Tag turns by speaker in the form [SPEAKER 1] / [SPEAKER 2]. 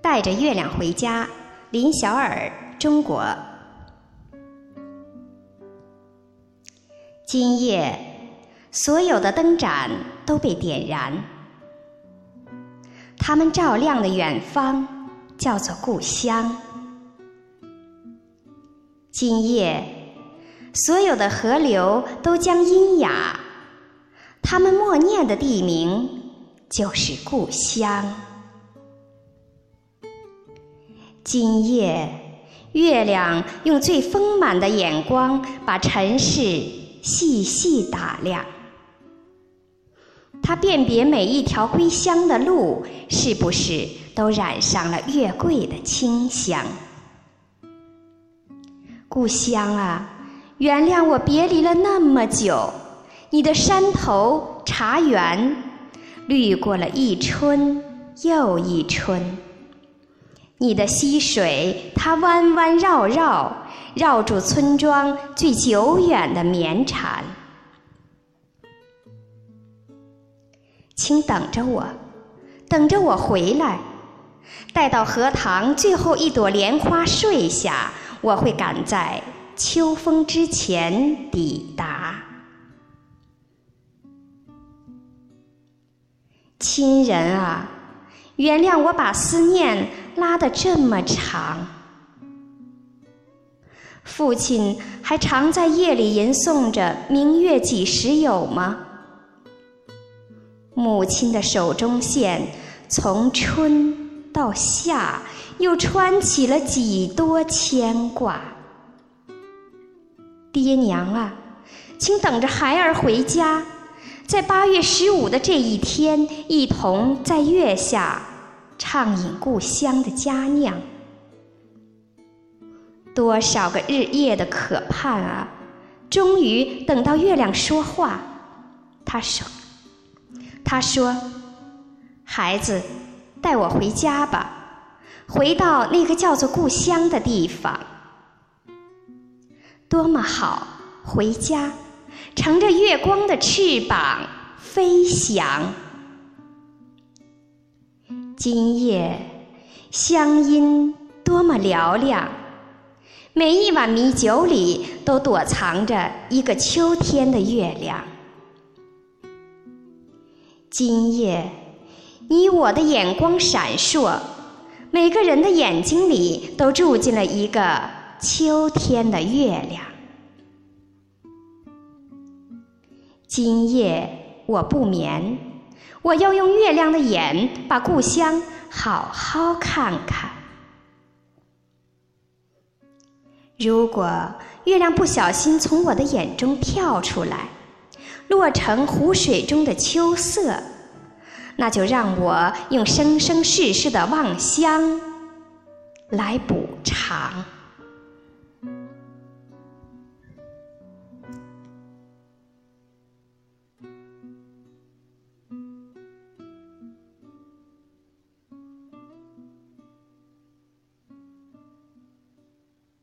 [SPEAKER 1] 带着月亮回家，林小尔，中国。今夜，所有的灯盏都被点燃，它们照亮的远方叫做故乡。今夜，所有的河流都将阴哑，它们默念的地名就是故乡。今夜，月亮用最丰满的眼光把尘世细细打量，它辨别每一条归乡的路是不是都染上了月桂的清香。故乡啊，原谅我别离了那么久，你的山头茶园绿过了一春又一春，你的溪水它弯弯绕绕，绕住村庄最久远的绵蝉。请等着我，等着我回来，待到荷塘最后一朵莲花睡下，我会赶在秋风之前抵达。亲人啊，原谅我把思念拉得这么长。父亲还常在夜里吟诵着明月几时有吗？母亲的手中线从春到夏又穿起了几多牵挂。爹娘啊，请等着孩儿回家，在8月15的这一天，一同在月下畅饮故乡的佳酿。多少个日夜的渴盼啊，终于等到月亮说话。他说，孩子，带我回家吧，回到那个叫做故乡的地方。多么好，回家，乘着月光的翅膀飞翔。今夜乡音多么嘹亮，每一碗米酒里都躲藏着一个秋天的月亮。今夜你我的眼光闪烁，每个人的眼睛里都住进了一个秋天的月亮。今夜我不眠，我要用月亮的眼把故乡好好看看。如果月亮不小心从我的眼中跳出来，落成湖水中的秋色，那就让我用生生世世的望乡来补偿。